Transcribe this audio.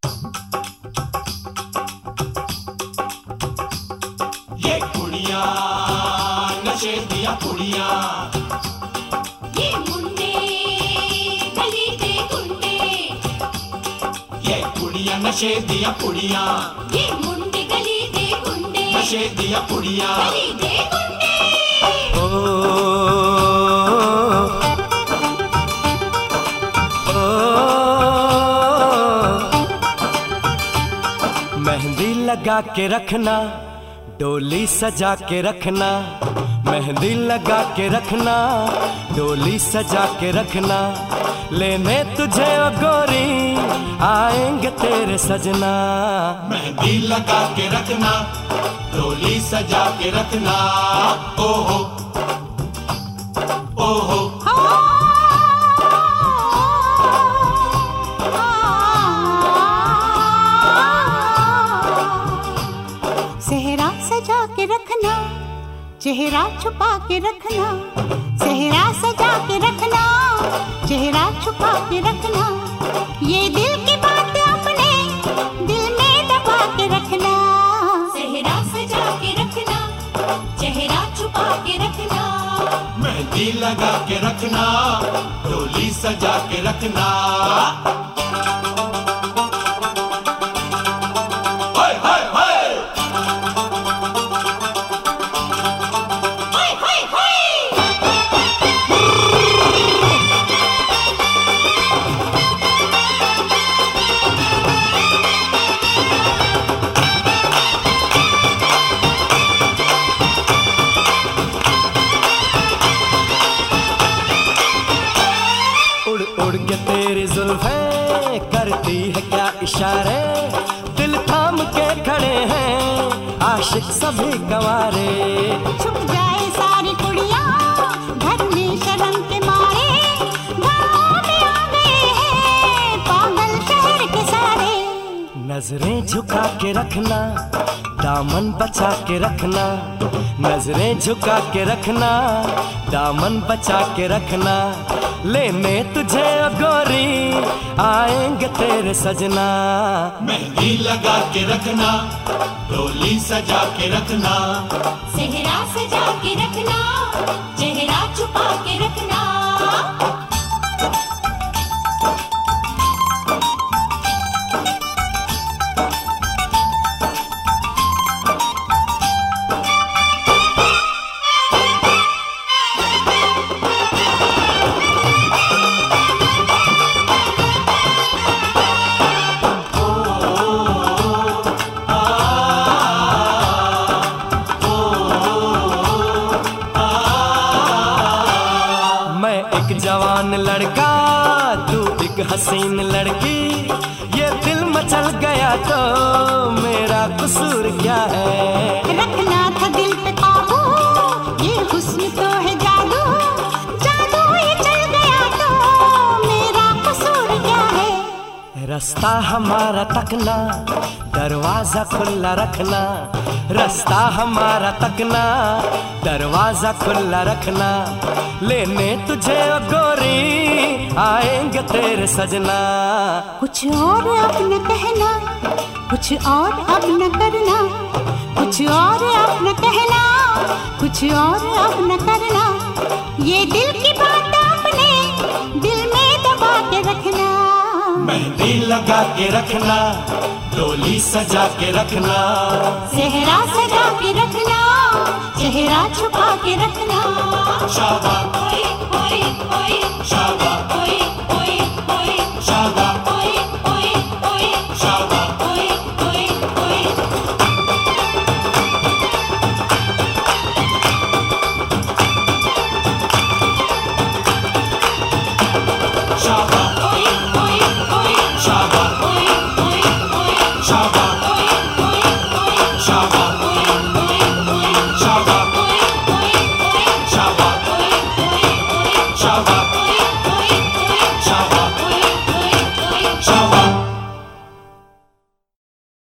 ये कुड़ियां नशे दिया कुड़ियां, ये मुंडे गली दे गुंडे, ये कुड़ियां नशे दिया कुड़ियां, ये मुंडे गली दे गुंडे, नशे दिया कुड़ियां। गली दे गुंडे। मेहंदी लगा के रखना, डोली सजा के रखना, मेहंदी लगा के रखना, डोली सजा के रखना, लेने तुझे ओ गोरी आएंगे तेरे सजना। मेहंदी लगा के रखना, डोली सजा के रखना, ओहो ओहो। सेहरा सजा के रखना, चेहरा छुपा के रखना, सेहरा सजा के रखना, चेहरा छुपा के रखना, ये दिल की बात अपने दिल में दबा के रखना। सेहरा सजा के रखना, चेहरा छुपा के रखना, मेहंदी लगा के रखना, डोली सजा के रखना। उड़ के तेरी जुल्फें करती है क्या इशारे, दिल थाम के खड़े हैं आशिक सभी गंवारे। छुप जाए सारी कुड़ियां घर में शर्म के मारे, गाँव में आ गए हैं पागल शहर के सारे। नजरें झुका के रखना, दामन बचा के रखना, नजरें झुका के रखना, दामन बचा के रखना, लेने तुझे ओ गोरी आएंगे तेरे सजना। मेहंदी लगा के रखना, डोली सजा के रखना, सेहरा सजा के रखना, चेहरा छुपा के रखना। जवान लड़का तू एक हसीन लड़की, ये दिल मचल गया तो मेरा कसूर क्या है। रखना था दिल पे काबू, ये हुस्न तो है जादू, जादू ये चल गया तो मेरा कसूर क्या है। रास्ता हमारा तकना, दरवाजा खुला रखना, रास्ता हमारा तकना, दरवाजा खुला रखना, लेने तुझे ओ गोरी आएंगे तेरे सजना। कुछ और अब न कहना, कुछ और अब न करना, कुछ और अब न कहना, कुछ और अब न करना, ये दिल की बात अपने दिल में दबा के रखना। मेहंदी लगा के रखना, डोली सजा के रखना, सेहरा सजा के रखना, चेहरा छुपा के रखना। शाबा ओए ओए ओए, शाबा ओए ओए ओए, शाबा ओए ओए ओए, शाबा ओए ओए ओए। शाबा ओए ओए ओए, शाबा ओए ओए ओए, शाबा ओए ओए ओए, शाबा